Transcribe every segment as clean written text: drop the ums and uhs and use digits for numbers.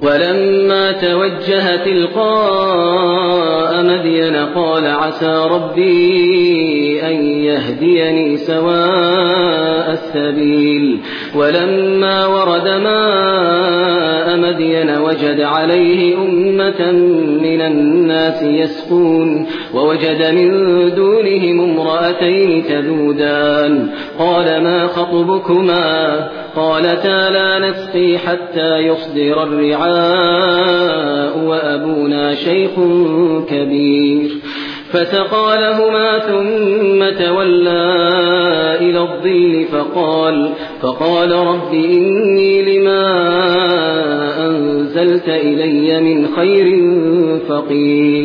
ولما توجه تلقاء مدين قال عسى ربي أن يهديني سواء السبيل ولما ورد ماء مدين وجد عليه أمة من الناس يسقون ووجد من دونهم امرأتين تذودان قال ما خطبكما قالتا لا نسقي حتى يصدر الرعاء وأبونا شيخ كبير فسقى لهما ثم تولى إلى الظل فقال رب إني لما أنزلت إلي من خير فقير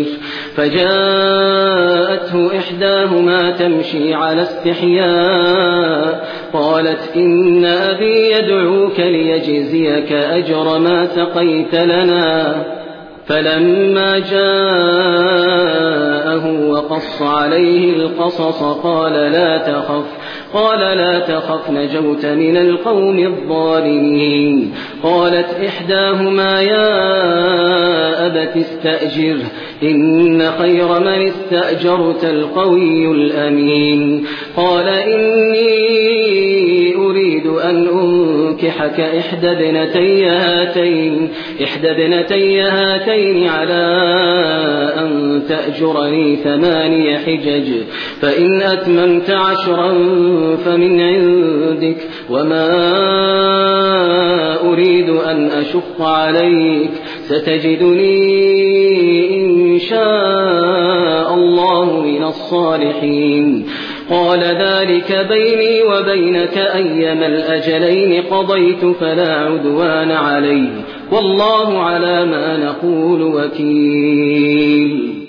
فجاءته إحداهما تمشي على استحياء قالت إن أبي يدعوك ليجزيك أجر ما سقيت لنا فلما جاءه وقص عليه القصص قال لا تخف نجوت من القوم الظالمين قالت إحداهما يا أبت استأجره إن خير من استأجرت القوي الأمين قال إني أريد أن أنكحك إحدى ابنتي هاتين على أن تأجرني 8 حجج فإن أتممت 10 فمن عندك وما أريد أن أشق عليك ستجدني إن شاء الله من الصالحين قال ذلك بيني وبينك أيما الأجلين قضيت فلا عدوان علي والله على ما نقول وكيل.